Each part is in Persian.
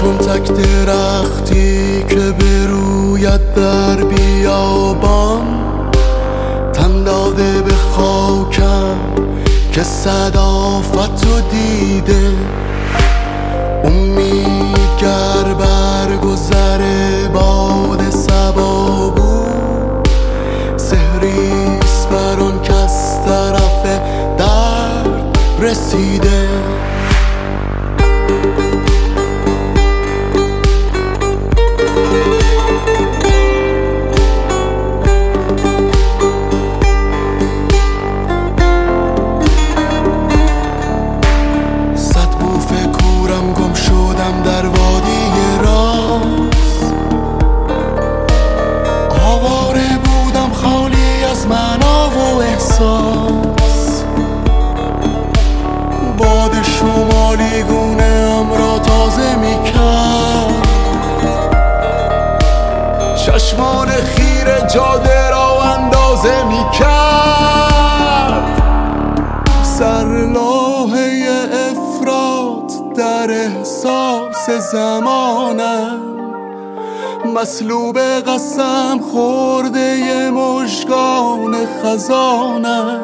چون تک درختی که بروید در بیابان، تن داده به خاکم که صدافتو دیده. امید گر برگذر باد صبا بود، سحریست بر آن کس طرف درد رسیده. در وادی راست آواره بودم، خالی از معنا و احساس. باد شمالی گونه‌ام را تازه می‌کرد، چشمان خیره جاده را اندازه می‌کرد. سرلاحه افراط در احساس زمانم، مسلوب قسم خورده مژگان خزانم.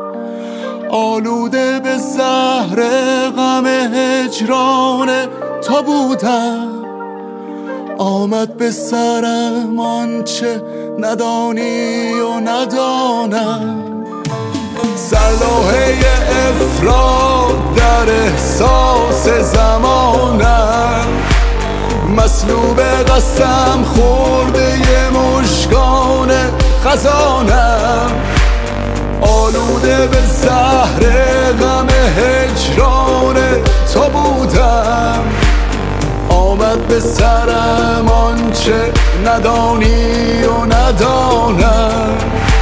آلوده به زهر غم هجران تو بودم، آمد به سرم آنچه ندانی و ندانم. سرلاحه افراد در احساس زمانم، مسلوب قسم خورده مژگان خزانم. آلوده به زهر غم هجران تو بودم، آمد به سرم آنچه ندانی و ندانم.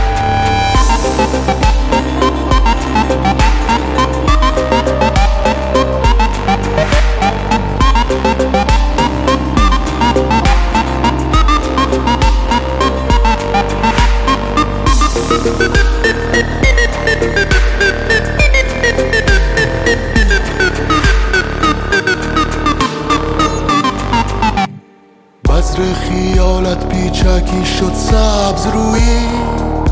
بذر خیالت پیچکی شد، سبز رویید،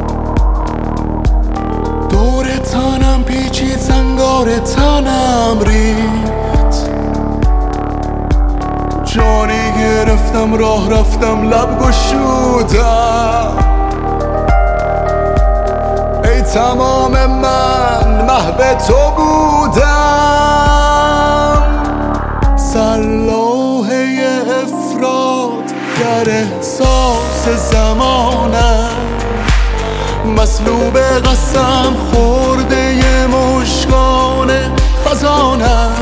دور تنم پیچید، زنگار تنم ریخت. جانی گرفتم، راه رفتم، لب گشودم. ای تمام من محو تو بودم. سرلاحه افراد در احساس زمانم، مسلوب قسم خورده مژگان خزانم.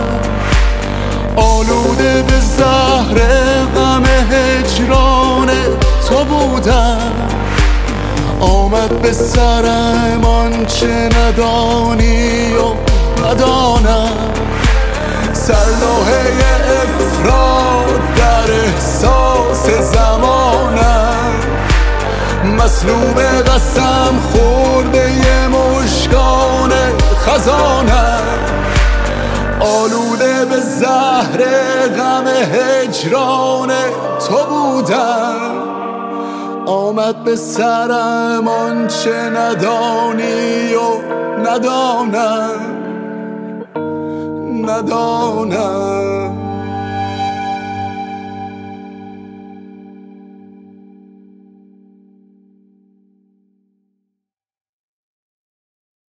آلوده به زهر غم هجران تو بودم، آمد به سرم آنچه ندانی و ندانم. سرلاحه افراد در احساس زمانم، مسلوب قسم خورده مژگان خزانم. آلوده به زهر غم هجران تو بودم، آمد به سرم آنچه ندانی و ندانم.